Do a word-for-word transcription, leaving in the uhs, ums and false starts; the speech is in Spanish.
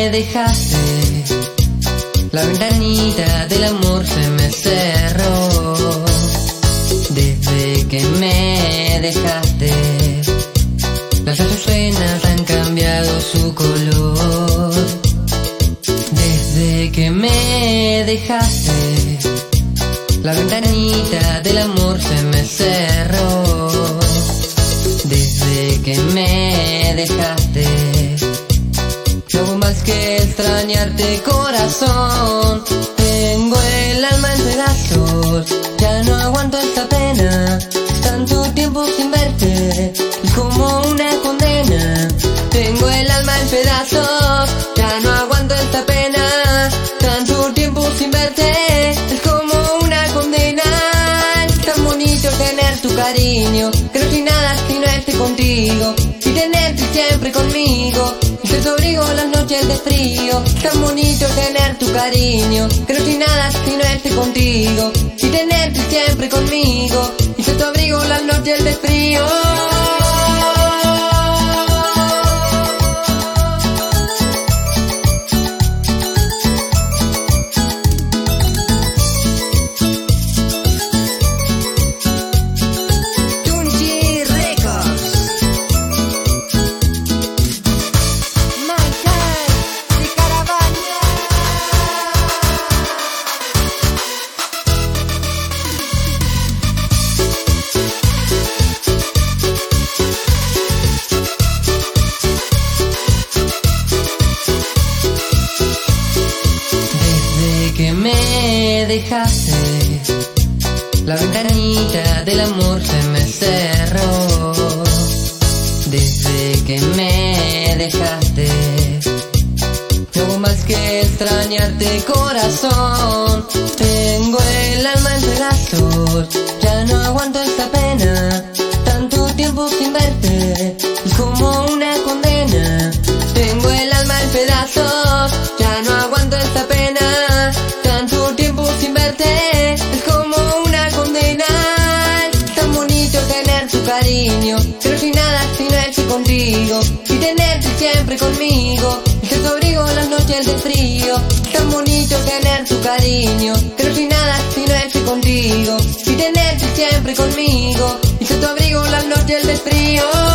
me dejaste, la ventanita del amor se me cerró. Desde que me dejaste, las azucenas han cambiado su color. Desde que me dejaste, la ventanita del amor se me cerró. Desde que me dejaste, no hago más que extrañarte, corazón. Tengo el alma en pedazos, ya no aguanto esta pena. Tanto tiempo sin verte es como una condena. Tengo el alma en pedazos, ya no aguanto esta pena. Tanto tiempo sin verte es como una condena. Es tan bonito tener tu cariño, que no soy nada si no esté contigo, y tenerte siempre conmigo, y ser tu abrigo las noches de frío. Es tan bonito tener tu cariño, que no soy nada si no esté contigo, y tenerte siempre conmigo, y ser tu abrigo las noches de frío. Que me dejaste, la ventanita del amor se me cerró. Desde que me dejaste, no hago más que extrañarte, corazón. Tengo el alma en pedazos, ya no aguanto esta pena. Tanto tiempo sin verte es como una condena. Tengo el alma en pedazos, ya no aguanto esta pena. Tanto tiempo sin verte es como una condena. Es tan bonito tener tu cariño, que no soy nada si no estoy contigo, y tenerte siempre conmigo, y ser tu abrigo las noches de frío. Es tan bonito tener tu cariño, que no soy nada si no estoy contigo, y tenerte siempre conmigo, y ser tu abrigo las noches de frío.